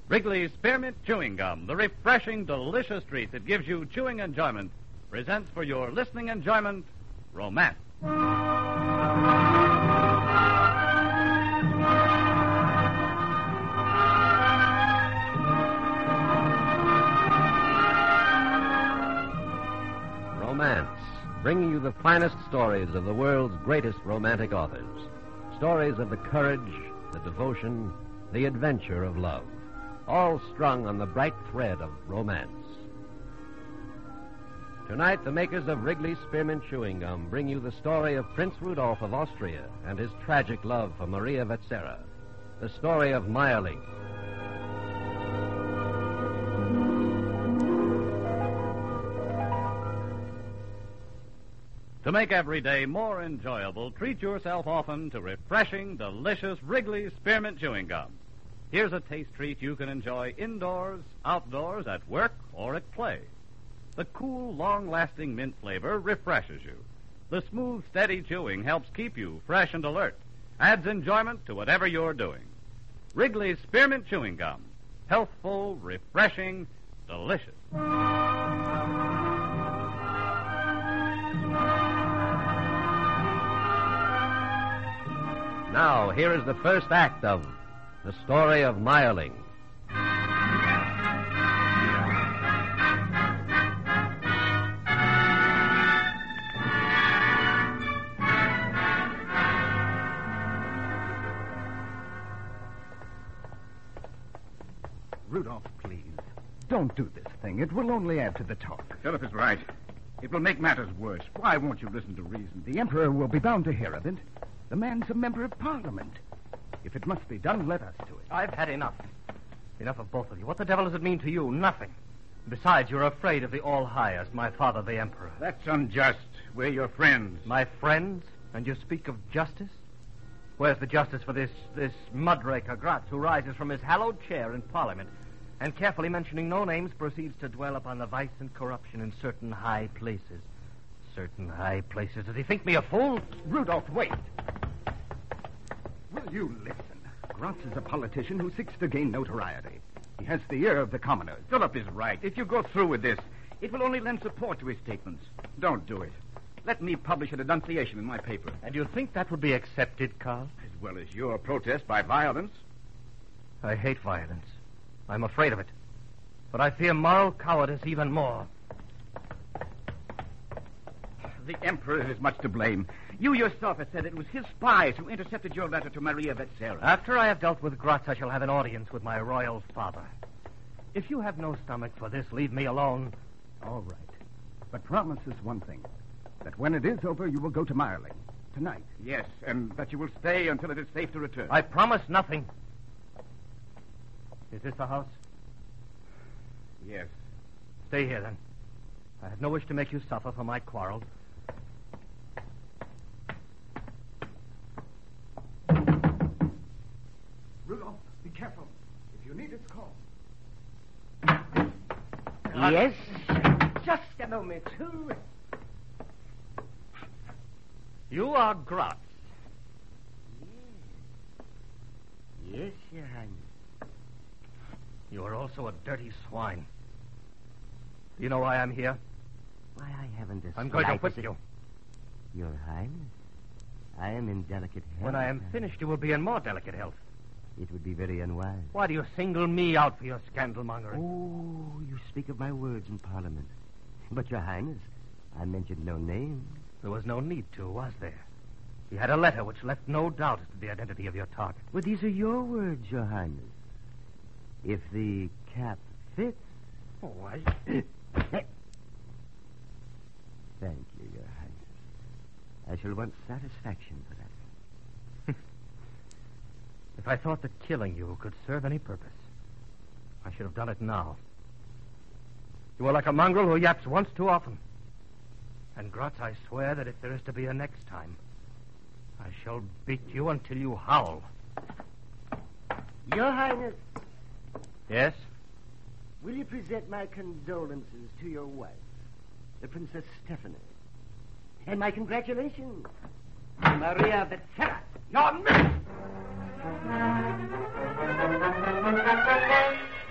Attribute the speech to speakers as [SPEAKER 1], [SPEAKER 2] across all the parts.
[SPEAKER 1] Wrigley's Spearmint Chewing Gum, the refreshing, delicious treat that gives you chewing enjoyment, presents for your listening enjoyment, Romance.
[SPEAKER 2] Romance, bringing you the finest stories of the world's greatest romantic authors. Stories of the courage, the devotion, the adventure of love, all strung on the bright thread of romance. Tonight, the makers of Wrigley's Spearmint Chewing Gum bring you the story of Prince Rudolph of Austria and his tragic love for Maria Vetsera, the story of Mayerling.
[SPEAKER 1] To make every day more enjoyable, treat yourself often to refreshing, delicious Wrigley's Spearmint Chewing Gum. Here's a taste treat you can enjoy indoors, outdoors, at work, or at play. The cool, long-lasting mint flavor refreshes you. The smooth, steady chewing helps keep you fresh and alert, adds enjoyment to whatever you're doing. Wrigley's Spearmint Chewing Gum. Healthful, refreshing, delicious.
[SPEAKER 2] Now, here is the first act of The Story of Mayerling.
[SPEAKER 3] Rudolph, please. Don't do this thing. It will only add to the talk.
[SPEAKER 4] Philip is right. It will make matters worse. Why won't you listen to reason?
[SPEAKER 3] The Emperor will be bound to hear of it. The man's a member of Parliament. If it must be done, let us do it.
[SPEAKER 5] I've had enough. Enough of both of you. What the devil does it mean to you? Nothing. Besides, you're afraid of the All-Highest, my father, the Emperor.
[SPEAKER 4] That's unjust. We're your friends.
[SPEAKER 5] My friends? And you speak of justice? Where's the justice for this mudraker Gratz, who rises from his hallowed chair in Parliament and, carefully mentioning no names, proceeds to dwell upon the vice and corruption in certain high places? Certain high places. Does he think me a fool?
[SPEAKER 3] Rudolph, wait. Will you listen? Gratz is a politician who seeks to gain notoriety. He has the ear of the commoners.
[SPEAKER 4] Philip is right. If you go through with this, it will only lend support to his statements. Don't do it. Let me publish a denunciation in my paper.
[SPEAKER 5] And you think that would be accepted, Carl?
[SPEAKER 4] As well as your protest by violence.
[SPEAKER 5] I hate violence. I'm afraid of it. But I fear moral cowardice even more.
[SPEAKER 4] The Emperor is much to blame. You yourself have said it was his spies who intercepted your letter to Maria Vetsera.
[SPEAKER 5] After I have dealt with Gratz, I shall have an audience with my royal father. If you have no stomach for this, leave me alone.
[SPEAKER 3] All right. But promise us one thing. That when it is over, you will go to Mayerling. Tonight.
[SPEAKER 4] Yes, and that you will stay until it is safe to return.
[SPEAKER 5] I promise nothing. Is this the house?
[SPEAKER 4] Yes.
[SPEAKER 5] Stay here, then. I have no wish to make you suffer for my quarrel.
[SPEAKER 3] Rudolph, be careful. If you need it, call.
[SPEAKER 6] Yes? Just a moment. Who?
[SPEAKER 5] You are Gratz.
[SPEAKER 6] Yes, Your Highness.
[SPEAKER 5] You are also a dirty swine. Do you know why I'm here?
[SPEAKER 6] Why, I haven't the
[SPEAKER 5] I'm going to whip
[SPEAKER 6] slightest-
[SPEAKER 5] you.
[SPEAKER 6] Your Highness, I am in delicate health.
[SPEAKER 5] When I am finished, you will be in more delicate health.
[SPEAKER 6] It would be very unwise.
[SPEAKER 5] Why do you single me out for your scandal mongering?
[SPEAKER 6] Oh, you speak of my words in Parliament. But, Your Highness, I mentioned no name.
[SPEAKER 5] There was no need to, was there? You had a letter which left no doubt as to the identity of your target.
[SPEAKER 6] But these are your words, Your Highness. If the cap fits...
[SPEAKER 5] Oh, I...
[SPEAKER 6] Thank you, Your Highness. I shall want satisfaction for that.
[SPEAKER 5] If I thought that killing you could serve any purpose, I should have done it now. You are like a mongrel who yaps once too often. And, Gratz, I swear that if there is to be a next time, I shall beat you until you howl.
[SPEAKER 6] Your Highness,
[SPEAKER 5] Yes?
[SPEAKER 6] will you present my condolences to your wife, the Princess Stephanie, and my congratulations to Maria Vetsera?
[SPEAKER 4] Your miss!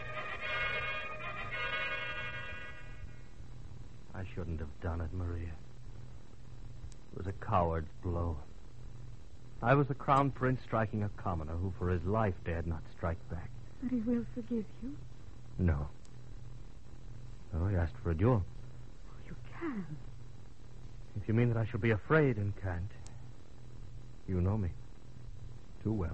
[SPEAKER 5] that, Maria. It was a coward's blow. I was the crown prince striking a commoner who for his life dared not strike back.
[SPEAKER 7] But he will forgive you.
[SPEAKER 5] No. No, he asked for a duel.
[SPEAKER 7] You can.
[SPEAKER 5] If you mean that I shall be afraid and can't, you know me too well.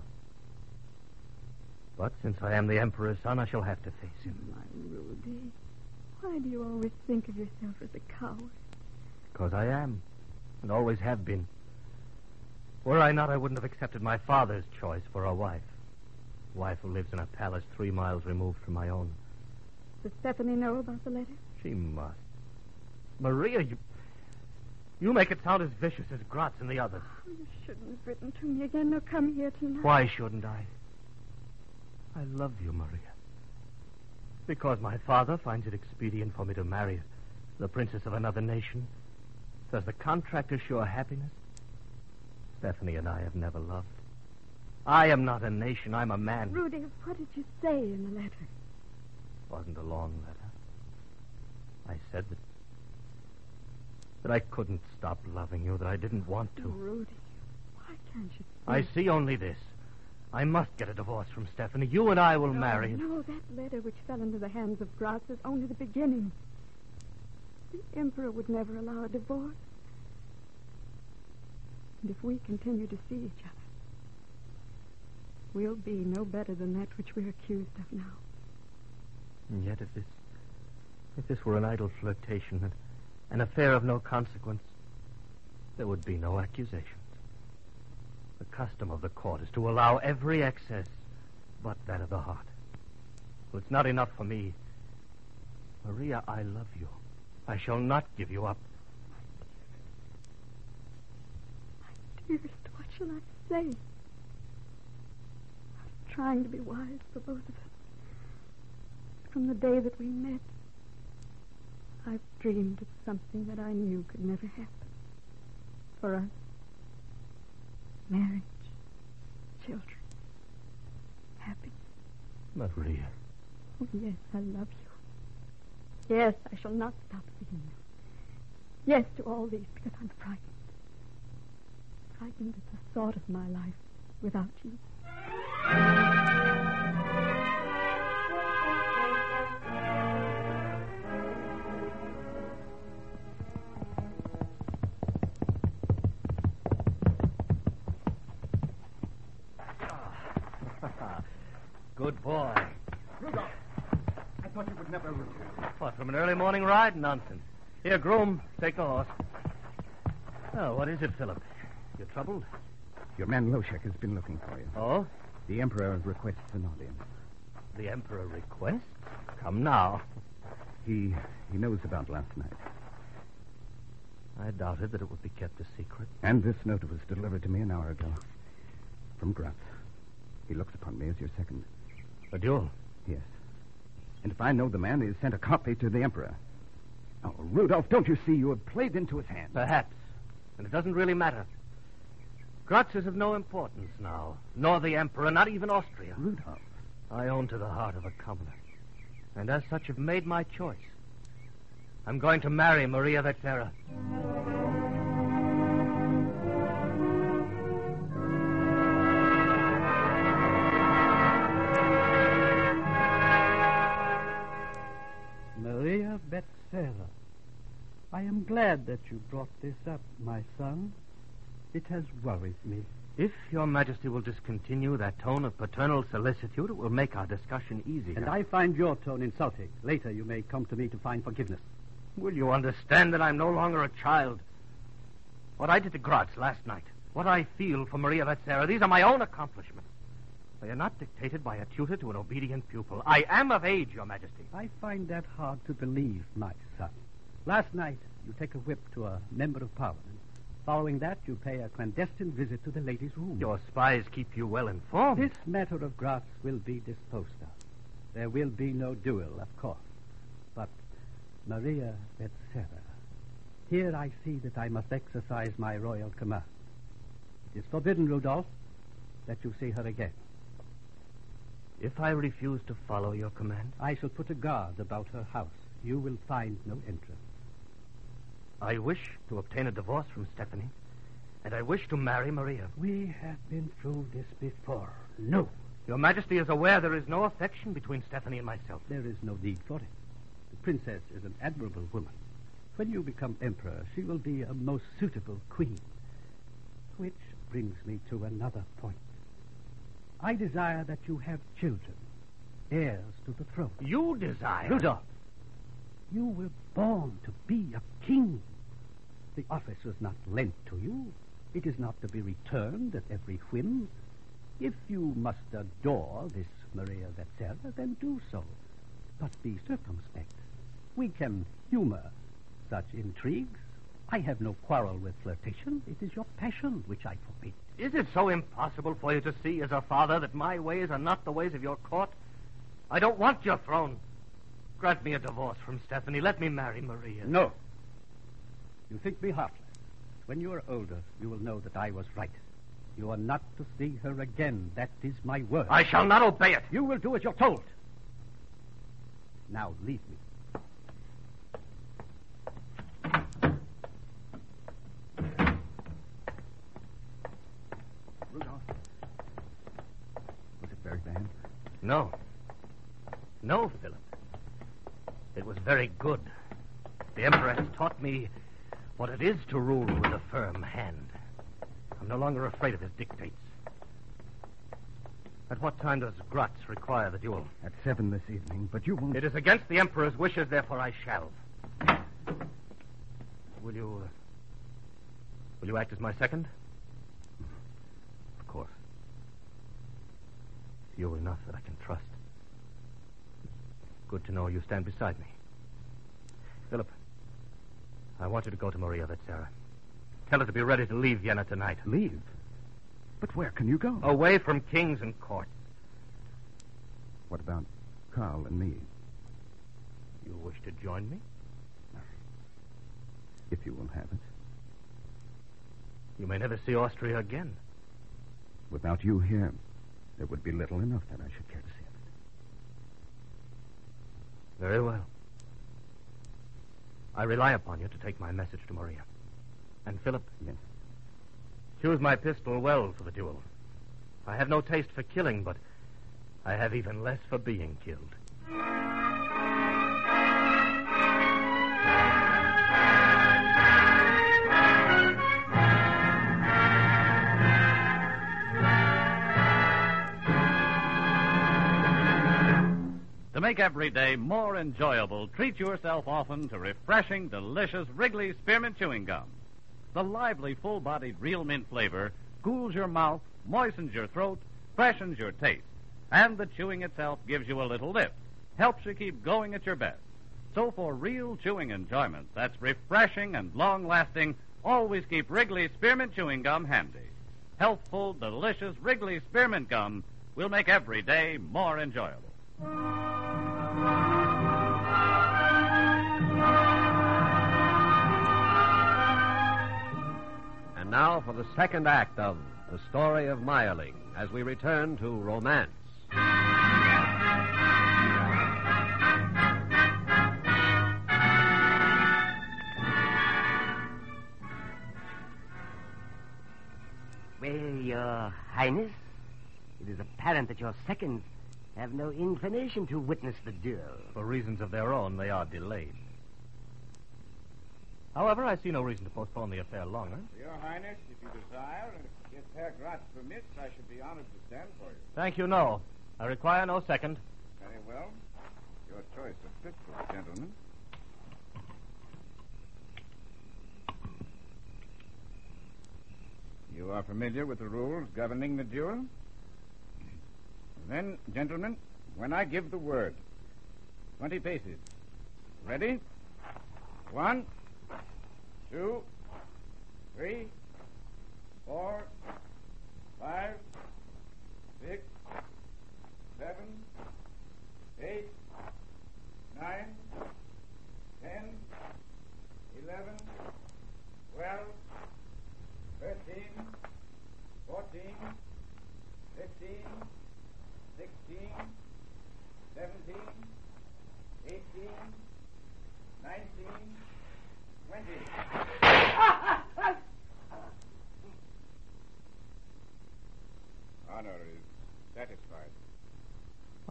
[SPEAKER 5] But since I am the Emperor's son, I shall have to face him.
[SPEAKER 7] My Rudy, why do you always think of yourself as a coward?
[SPEAKER 5] Because I am, and always have been. Were I not, I wouldn't have accepted my father's choice for a wife. A wife who lives in a palace 3 miles removed from my own.
[SPEAKER 7] Does Stephanie know about the letter?
[SPEAKER 5] She must. Maria, you make it sound as vicious as Gratz and the others.
[SPEAKER 7] Oh, you shouldn't have written to me again nor come here tonight.
[SPEAKER 5] Why shouldn't I? I love you, Maria. Because my father finds it expedient for me to marry the princess of another nation. Does the contract assure happiness? Stephanie and I have never loved. I am not a nation. I'm a man.
[SPEAKER 7] Rudy, what did you say in the letter?
[SPEAKER 5] It wasn't a long letter. I said that I couldn't stop loving you, that I didn't want to.
[SPEAKER 7] Rudy, why can't you see?
[SPEAKER 5] I see only this. I must get a divorce from Stephanie. You and I will marry.
[SPEAKER 7] No, that letter which fell into the hands of Gratz is only the beginning. The Emperor would never allow a divorce. And if we continue to see each other, we'll be no better than that which we're accused of now.
[SPEAKER 5] And yet, if this were an idle flirtation, an affair of no consequence, there would be no accusations. The custom of the court is to allow every excess but that of the heart. Well, it's not enough for me. Maria, I love you. I shall not give you up.
[SPEAKER 7] Dearest, what shall I say? I was trying to be wise for both of us. From the day that we met, I've dreamed of something that I knew could never happen. For us. Marriage. Children. Happiness.
[SPEAKER 5] Maria.
[SPEAKER 7] Oh, yes, I love you. Yes, I shall not stop seeing you. Yes to all these because I'm frightened. Frightened at the thought of my life without you.
[SPEAKER 5] Good boy.
[SPEAKER 3] Rudolph, I thought you would never return.
[SPEAKER 5] What, from an early morning ride? Nonsense. Here, groom, take the horse. Oh, what is it, Philip? You troubled?
[SPEAKER 3] Your man Loshek has been looking for you.
[SPEAKER 5] Oh?
[SPEAKER 3] The Emperor requests an audience.
[SPEAKER 5] The Emperor requests? Come now.
[SPEAKER 3] He knows about last night.
[SPEAKER 5] I doubted that it would be kept a secret.
[SPEAKER 3] And this note was delivered to me an hour ago. From Gratz. He looks upon me as your second.
[SPEAKER 5] A duel?
[SPEAKER 3] Yes. And if I know the man, he has sent a copy to the Emperor. Oh, Rudolph, don't you see you have played into his hands?
[SPEAKER 5] Perhaps. And it doesn't really matter. Gratz is of no importance now. Nor the Emperor, not even Austria.
[SPEAKER 3] Rudolph.
[SPEAKER 5] I own to the heart of a commoner. And as such have made my choice. I'm going to marry Maria Vetsera.
[SPEAKER 8] Maria Vetsera, I am glad that you brought this up, my son. It has worried me.
[SPEAKER 5] If Your Majesty will discontinue that tone of paternal solicitude, it will make our discussion easier.
[SPEAKER 8] And I find your tone insulting. Later you may come to me to find forgiveness.
[SPEAKER 5] Will you understand that I'm no longer a child? What I did to Gratz last night, what I feel for Maria Vetsera, these are my own accomplishments. They are not dictated by a tutor to an obedient pupil. I am of age, Your Majesty.
[SPEAKER 8] I find that hard to believe, my son. Last night, you take a whip to a member of Parliament. Following that, you pay a clandestine visit to the lady's room.
[SPEAKER 5] Your spies keep you well informed.
[SPEAKER 8] This matter of Gratz will be disposed of. There will be no duel, of course. But Maria Vetsera, here I see that I must exercise my royal command. It is forbidden, Rudolph, that you see her again.
[SPEAKER 5] If I refuse to follow your command?
[SPEAKER 8] I shall put a guard about her house. You will find no entrance.
[SPEAKER 5] I wish to obtain a divorce from Stephanie, and I wish to marry Maria.
[SPEAKER 8] We have been through this before. No.
[SPEAKER 5] Your Majesty is aware there is no affection between Stephanie and myself.
[SPEAKER 8] There is no need for it. The princess is an admirable woman. When you become emperor, she will be a most suitable queen. Which brings me to another point. I desire that you have children, heirs to the throne.
[SPEAKER 5] You desire?
[SPEAKER 8] Rudolph, you were born to be a king. The office was not lent to you. It is not to be returned at every whim. If you must adore this Maria Vetzera, then do so. But be circumspect. We can humor such intrigues. I have no quarrel with flirtation. It is your passion which I forbid.
[SPEAKER 5] Is it so impossible for you to see as a father that my ways are not the ways of your court? I don't want your throne. Grant me a divorce from Stephanie. Let me marry Maria.
[SPEAKER 8] No. You think me heartless. When you are older, you will know that I was right. You are not to see her again. That is my word.
[SPEAKER 5] I shall not obey it.
[SPEAKER 8] You will do as you're told. Now, leave me.
[SPEAKER 3] Rudolph. Was it very bad?
[SPEAKER 5] No. No, Philip. It was very good. The Emperor has taught me what it is to rule with a firm hand. I'm no longer afraid of his dictates. At what time does Graz require the duel?
[SPEAKER 3] At 7 this evening, but you won't...
[SPEAKER 5] It is against the Emperor's wishes, therefore I shall. Will you act as my second?
[SPEAKER 3] Of course.
[SPEAKER 5] You enough that I can trust. Good to know you stand beside me. Philip, I want you to go to Maria Vetzera. Tell her to be ready to leave Vienna tonight.
[SPEAKER 3] Leave? But where can you go?
[SPEAKER 5] Away from kings and court.
[SPEAKER 3] What about Karl and me?
[SPEAKER 5] You wish to join me?
[SPEAKER 3] If you will have it.
[SPEAKER 5] You may never see Austria again.
[SPEAKER 3] Without you here, there would be little enough that I should care to see of it.
[SPEAKER 5] Very well. I rely upon you to take my message to Maria. And Philip?
[SPEAKER 3] Yes.
[SPEAKER 5] Choose my pistol well for the duel. I have no taste for killing, but I have even less for being killed.
[SPEAKER 1] To make every day more enjoyable, treat yourself often to refreshing, delicious Wrigley Spearmint Chewing Gum. The lively, full-bodied real mint flavor cools your mouth, moistens your throat, freshens your taste. And the chewing itself gives you a little lift, helps you keep going at your best. So for real chewing enjoyment that's refreshing and long-lasting, always keep Wrigley Spearmint Chewing Gum handy. Healthful, delicious Wrigley Spearmint Gum will make every day more enjoyable.
[SPEAKER 2] And now for the second act of The Story of Meyerling, as we return to romance.
[SPEAKER 6] Well, Your Highness, it is apparent that your seconds have no inclination to witness the duel.
[SPEAKER 5] For reasons of their own, they are delayed. However, I see no reason to postpone the affair longer.
[SPEAKER 4] Your Highness, if you desire, and if Herr Graz permits, I should be honored to stand for you.
[SPEAKER 5] Thank you, no. I require no second.
[SPEAKER 4] Very well. Your choice of pistols, gentlemen. You are familiar with the rules governing the duel? Then, gentlemen, when I give the word, 20 paces. Ready? 1, 2, 3, 4, 5, 6, 7, 8, 9, 10, 11, 12, 13, 14, 15, 16, 17, 18, 19, 20.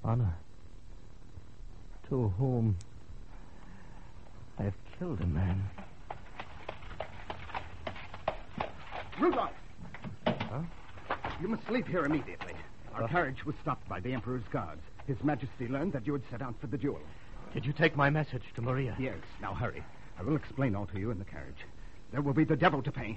[SPEAKER 5] Honor. To whom I have killed a man.
[SPEAKER 3] Rudolph!
[SPEAKER 5] Huh?
[SPEAKER 3] You must leave here immediately. Our carriage was stopped by the Emperor's guards. His Majesty learned that you had set out for the duel.
[SPEAKER 5] Did you take my message to Maria?
[SPEAKER 3] Yes. Now hurry. I will explain all to you in the carriage. There will be the devil to pay.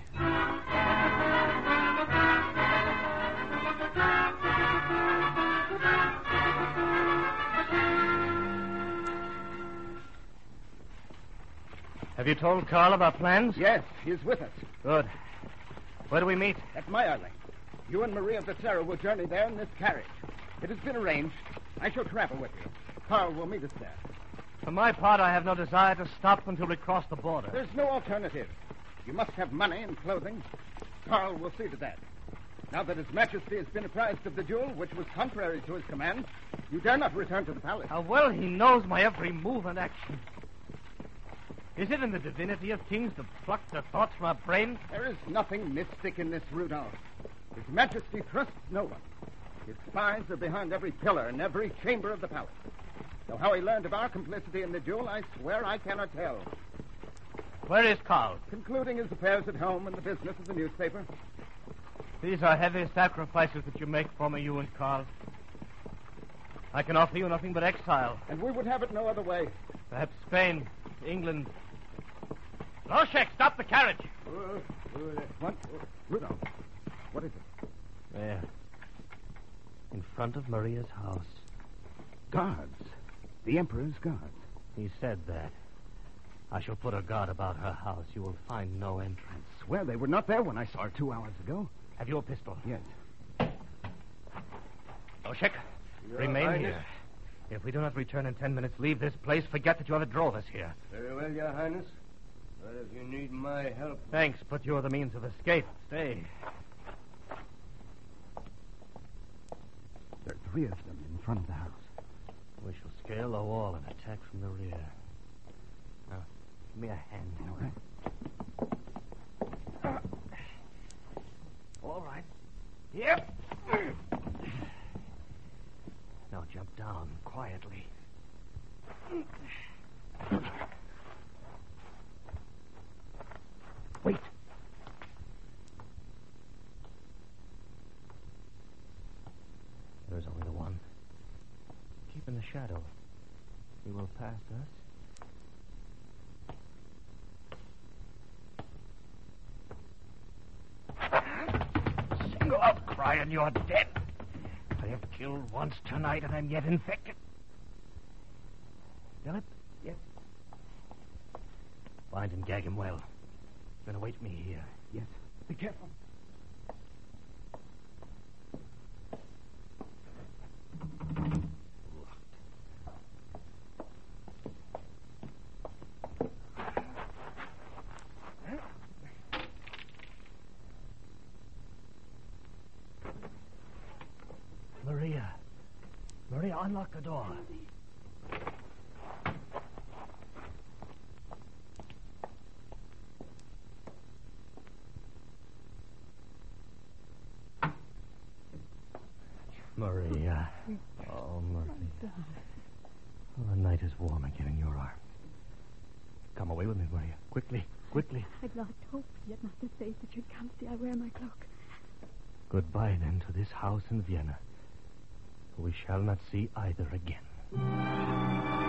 [SPEAKER 5] Have you told Karl of our plans?
[SPEAKER 3] Yes, he is with us.
[SPEAKER 5] Good. Where do we meet?
[SPEAKER 3] At Meyerling. You and Maria Becerra will journey there in this carriage. It has been arranged. I shall travel with you. Karl will meet us there.
[SPEAKER 5] For my part, I have no desire to stop until we cross the border.
[SPEAKER 3] There's no alternative. You must have money and clothing. Karl will see to that. Now that His Majesty has been apprised of the duel, which was contrary to his command, you dare not return to the palace.
[SPEAKER 5] How well he knows my every move and action. Is it in the divinity of kings to pluck their thoughts from our brains?
[SPEAKER 3] There is nothing mystic in this, Rudolph. His Majesty trusts no one. His spies are behind every pillar and every chamber of the palace. Though how he learned of our complicity in the duel, I swear I cannot tell.
[SPEAKER 5] Where is Karl?
[SPEAKER 3] Concluding his affairs at home and the business of the newspaper.
[SPEAKER 5] These are heavy sacrifices that you make for me, you and Karl. I can offer you nothing but exile.
[SPEAKER 3] And we would have it no other way.
[SPEAKER 5] Perhaps Spain, England. Loshek, stop the carriage.
[SPEAKER 3] What? Rudolph, what is it?
[SPEAKER 5] There. In front of Maria's house.
[SPEAKER 3] Guards. The Emperor's guards.
[SPEAKER 5] He said that. I shall put a guard about her house. You will find no entrance.
[SPEAKER 3] I swear they were not there when I saw her 2 hours ago.
[SPEAKER 5] Have you a pistol?
[SPEAKER 3] Yes.
[SPEAKER 5] Loshek, remain here. If we do not return in 10 minutes, leave this place. Forget that you ever drove us here.
[SPEAKER 6] Very well, Your Highness. But if you need my help...
[SPEAKER 5] Thanks, but you're the means of escape. Stay.
[SPEAKER 3] There are 3 of them in front of the house.
[SPEAKER 5] We shall scale the wall and attack from the rear. Now, give me a hand.
[SPEAKER 3] Okay.
[SPEAKER 5] All right. Yep. Now jump down quietly. Wait. There's only the one. Keep in the shadow. He will pass us. Single out, crying you're dead. I have killed once tonight, and I'm yet infected. Philip?
[SPEAKER 3] Yes.
[SPEAKER 5] Bind and gag him well. Then await me here.
[SPEAKER 3] Yes. Be careful.
[SPEAKER 5] Maria, unlock the door. Maria. Oh, Maria. Oh, the night is warm again in your arms. Come away with me, Maria. Quickly, quickly.
[SPEAKER 7] I'd not hoped yet not to say that you'd come. See, I wear my cloak.
[SPEAKER 5] Goodbye, then, to this house in Vienna. We shall not see either again.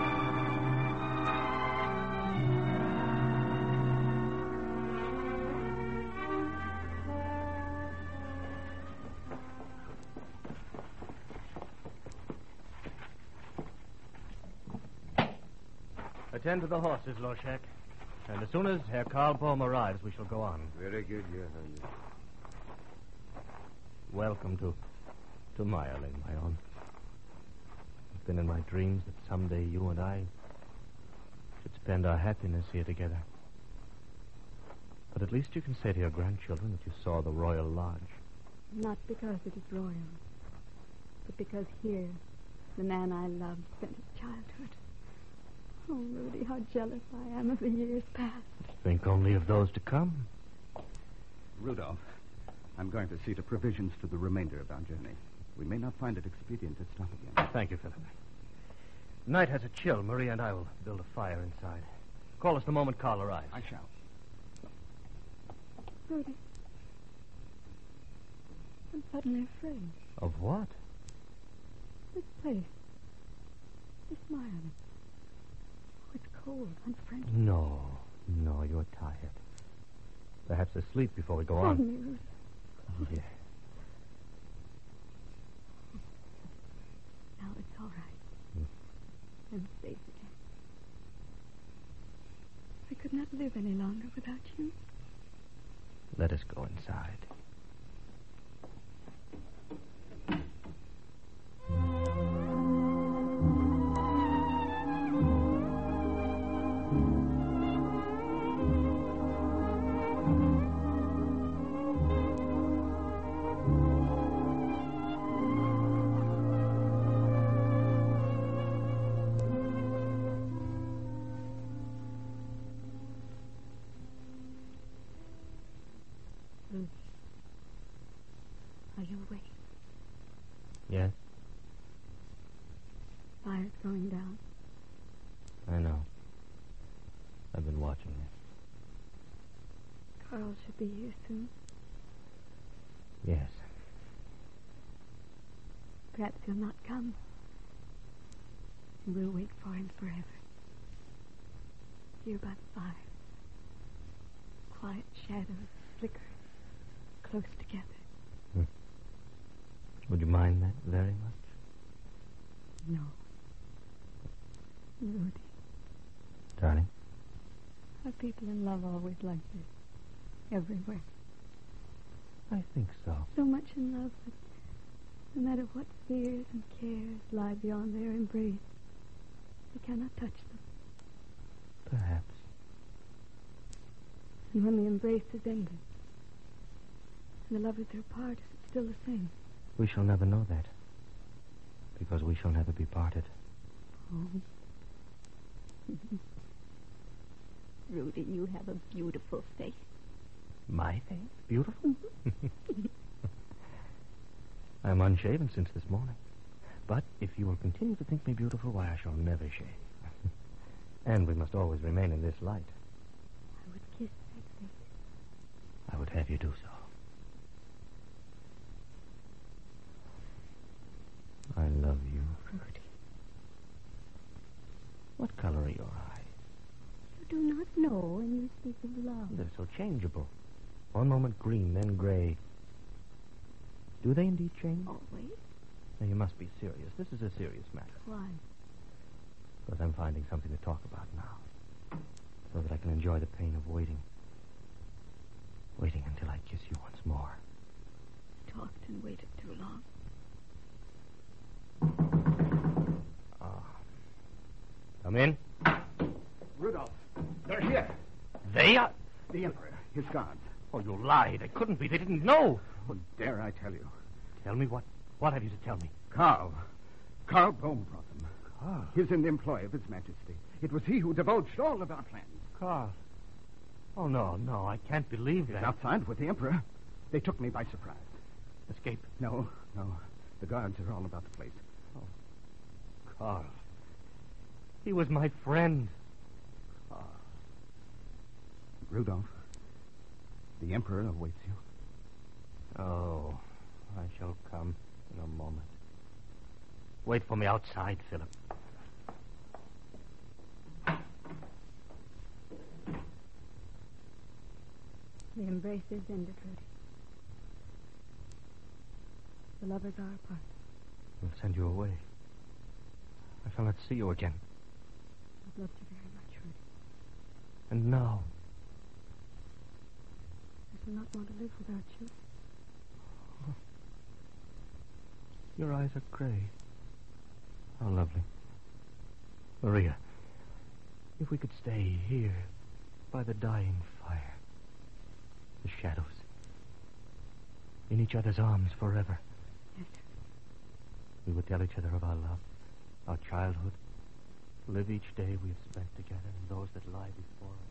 [SPEAKER 5] Attend to the horses, Loshek. And as soon as Herr Karl Bohm arrives, we shall go on.
[SPEAKER 6] Very good, Your Highness.
[SPEAKER 5] Welcome to Meyerling, my own. It's been in my dreams that someday you and I should spend our happiness here together. But at least you can say to your grandchildren that you saw the Royal Lodge.
[SPEAKER 7] Not because it is royal, but because here, the man I loved spent his childhood. Oh, Rudy, how jealous I am of the years past.
[SPEAKER 5] Think only of those to come.
[SPEAKER 3] Rudolph, I'm going to see to provisions for the remainder of our journey. We may not find it expedient to stop again.
[SPEAKER 5] Thank you, Philip. Night has a chill. Maria and I will build a fire inside. Call us the moment Carl arrives.
[SPEAKER 3] I shall.
[SPEAKER 7] Rudy, I'm suddenly afraid.
[SPEAKER 5] Of what?
[SPEAKER 7] This place. This mire. Oh, it's cold, unfriendly.
[SPEAKER 5] No, you're tired. Perhaps asleep before we go on.
[SPEAKER 7] Hold me, Rudy.
[SPEAKER 5] Yeah.
[SPEAKER 7] Now it's all right. I'm safe again. I could not live any longer without you.
[SPEAKER 5] Let us go inside.
[SPEAKER 7] Are you awake?
[SPEAKER 5] Yes,
[SPEAKER 7] Fire's going down.
[SPEAKER 5] I know. I've been watching it.
[SPEAKER 7] Carl should be here soon.
[SPEAKER 5] Yes.
[SPEAKER 7] Perhaps he'll not come. And we'll wait for him forever. Here by the fire. Quiet shadows flicker close together.
[SPEAKER 5] Would you mind that very much?
[SPEAKER 7] No. Rudy,
[SPEAKER 5] Darling?
[SPEAKER 7] are people in love always like this? Everywhere.
[SPEAKER 5] I think so.
[SPEAKER 7] So much in love that no matter what fears and cares lie beyond their embrace, they cannot touch them.
[SPEAKER 5] Perhaps.
[SPEAKER 7] And when the embrace is ended, and the lovers are apart, is it still the same?
[SPEAKER 5] We shall never know that. Because we shall never be parted.
[SPEAKER 7] Oh. Rudy, you have a beautiful face.
[SPEAKER 5] My face? Beautiful? I'm unshaven since this morning. But if you will continue to think me beautiful, why, I shall never shave. And we must always remain in this light.
[SPEAKER 7] I would kiss that face.
[SPEAKER 5] I would have you do so. I love you.
[SPEAKER 7] Rudy,
[SPEAKER 5] What color are your eyes?
[SPEAKER 7] you do not know when you speak of love.
[SPEAKER 5] They're so changeable. One moment green, then gray. Do they indeed change?
[SPEAKER 7] Always?
[SPEAKER 5] Now, you must be serious. This is a serious matter.
[SPEAKER 7] Why?
[SPEAKER 5] Because I'm finding something to talk about now. So that I can enjoy the pain of waiting. Waiting until I kiss you once more.
[SPEAKER 7] Talked and waited too long.
[SPEAKER 5] Come in.
[SPEAKER 3] Rudolph, they're here.
[SPEAKER 5] They are...
[SPEAKER 3] The Emperor, his guards.
[SPEAKER 5] Oh, you lied. They couldn't be. They didn't know.
[SPEAKER 3] Oh, dare I tell you?
[SPEAKER 5] Tell me what? What have you to tell me?
[SPEAKER 3] Carl Bohm brought them.
[SPEAKER 5] Carl?
[SPEAKER 3] He's in the employ of His Majesty. It was he who divulged all of our plans.
[SPEAKER 5] Carl. Oh, no, I can't believe
[SPEAKER 3] He's
[SPEAKER 5] that.
[SPEAKER 3] outside with the Emperor. They took me by surprise.
[SPEAKER 5] Escape.
[SPEAKER 3] No. The guards are all about the place.
[SPEAKER 5] Carl. He was my friend.
[SPEAKER 3] Rudolph, the Emperor awaits you.
[SPEAKER 5] Oh, I shall come in a moment. Wait for me outside, Philip.
[SPEAKER 7] The embrace is ended, Rudy. The lovers are apart.
[SPEAKER 5] We'll send you away. I shall not see you again.
[SPEAKER 7] I've loved you very much, Rudy.
[SPEAKER 5] And now,
[SPEAKER 7] I shall not want to live without you.
[SPEAKER 5] your eyes are gray. How lovely. Maria, if we could stay here by the dying fire, the shadows, in each other's arms forever.
[SPEAKER 7] Yes.
[SPEAKER 5] We would tell each other of our love, our childhood, live each day we have spent together and those that lie before us.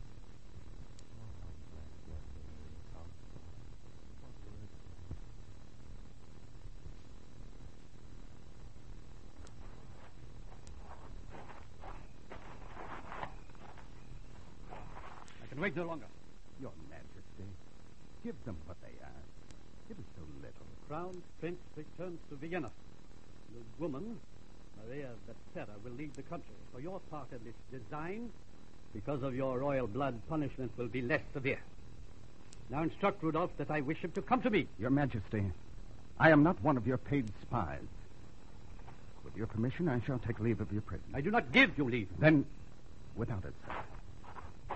[SPEAKER 8] wait no longer.
[SPEAKER 3] Your Majesty, give them what they ask. It is so little.
[SPEAKER 8] The Crown Prince returns to Vienna. The woman, Maria Vetsera, will leave the country. For your part in this design, because of your royal blood, punishment will be less severe. Now instruct Rudolph that I wish him to come to me.
[SPEAKER 3] Your Majesty, I am not one of your paid spies. With your permission, I shall take leave of your prisoner.
[SPEAKER 8] I do not give you leave.
[SPEAKER 3] Then, without it, sir.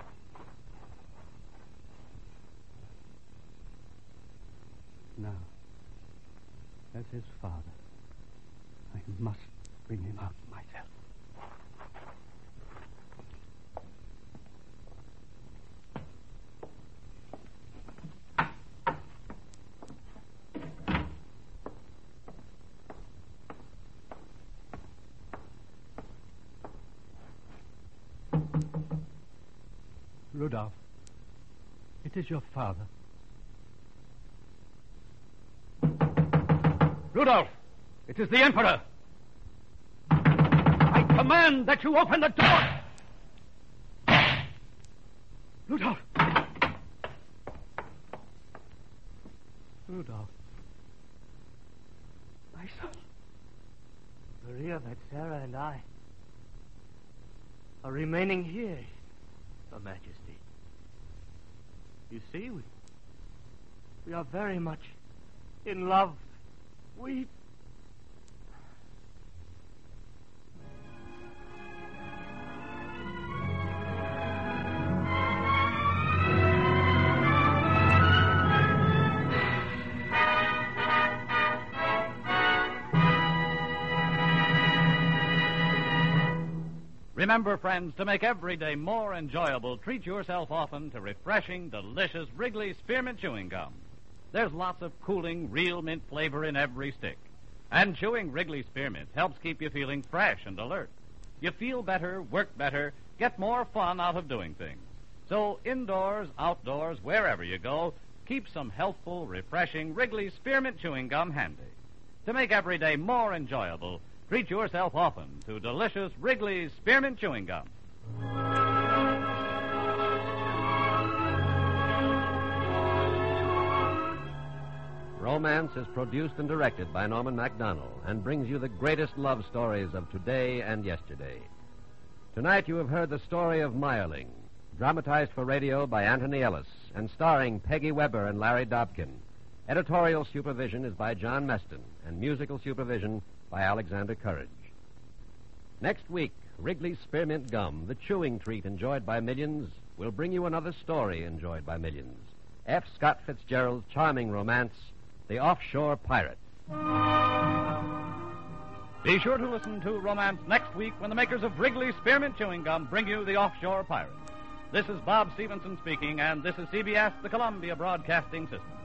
[SPEAKER 8] Now, as his father, I must bring him out myself. Rudolph, it is your father. Rudolph, it is the Emperor. I command that you open the door. Rudolph. Rudolph. My son.
[SPEAKER 5] Maria Vetsera and I are remaining here, Your Majesty. You see, we are very much in love. We...
[SPEAKER 1] Remember, friends, to make every day more enjoyable, treat yourself often to refreshing, delicious Wrigley Spearmint Chewing Gum. There's lots of cooling, real mint flavor in every stick. And chewing Wrigley Spearmint helps keep you feeling fresh and alert. You feel better, work better, get more fun out of doing things. So indoors, outdoors, wherever you go, keep some healthful, refreshing Wrigley Spearmint Chewing Gum handy. To make every day more enjoyable, treat yourself often to delicious Wrigley Spearmint Chewing Gum.
[SPEAKER 2] Romance is produced and directed by Norman MacDonald and brings you the greatest love stories of today and yesterday. Tonight you have heard the story of Meyerling, dramatized for radio by Anthony Ellis and starring Peggy Weber and Larry Dobkin. Editorial supervision is by John Meston and musical supervision by Alexander Courage. Next week, Wrigley Spearmint Gum, the chewing treat enjoyed by millions, will bring you another story enjoyed by millions. F. Scott Fitzgerald's charming romance, The Offshore Pirate.
[SPEAKER 1] Be sure to listen to Romance next week when the makers of Wrigley Spearmint Chewing Gum bring you The Offshore Pirate. This is Bob Stevenson speaking, and this is CBS, the Columbia Broadcasting System.